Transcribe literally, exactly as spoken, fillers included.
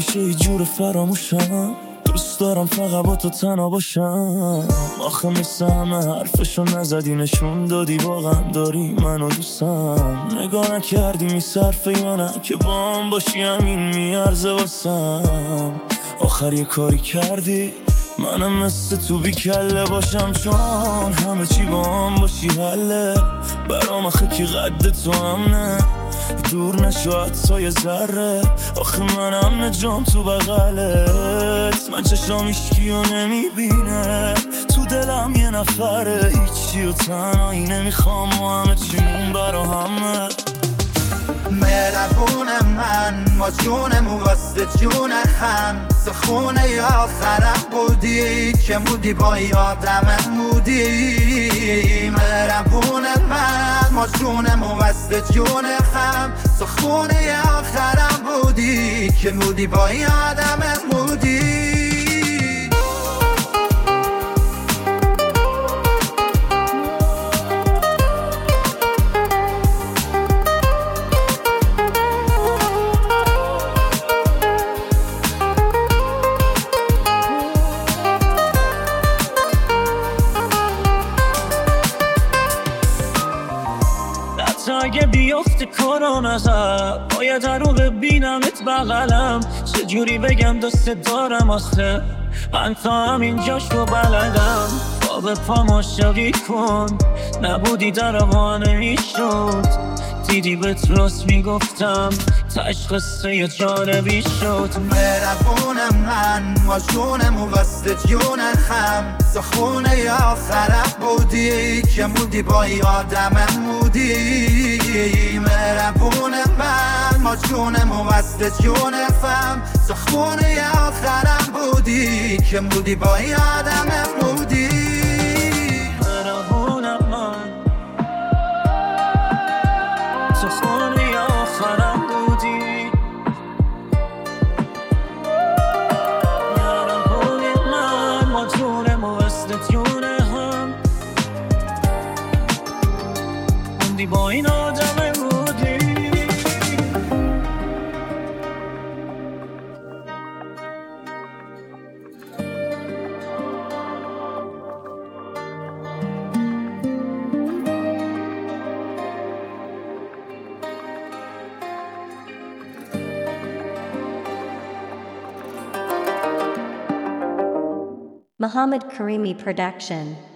میشه یه جور فراموشم، دوست دارم فقط با تو تنها باشم. آخه مثل همه حرفشو نزدی، نشون دادی واقعا داری منو دوستم. نگاه نکردی میصرفه یا نه که با هم باشی همین میارزه واسم. آخر یه کاری کردی منم مثل تو بی کله باشم، چون همه چی با هم باشی حله. برام آخه کی قد تو هم نه، دور نشو حتی یه ذره. آخه منم نجام تو بغلت، من چشام ایشکیو نمیبینه، تو دلم یه نفره هیچی و تنهایی نمیخوام و همه چیمون برا همه. مهربون من ما جونم و واسه جون هم، سخونه ی آخرم بودی که مودی با یادمم بودی. مهربون من ما جونم و واسه جون هم، سخونه ی آخرم بودی که مودی با یادمم بودی. اگه بیافته کاران ازم، باید رو ببینمت بغلم. چجوری بگم دوست دارم آخه من تا همینجاش رو بلدم. خواب پا مشاقی کن، نبودی در هوا نمیشد. دیدی بهت راست میگفتم، تش قصه یه جانبی شد. مهربونم من ما جونم و واسه جون هم، سخونه ی آخرم بودی که مودی با یادمم بودی. مهربونم من ما جونم و واسه جون هم، سخونه ی آخرم بودی که مودی با یادمم بودی. مهربونم من سخونه ی آخرم بودی. مهربونم من ما جونم و واسه جون هم، موندی با این آدم بودی. Muhammad Karimi Production.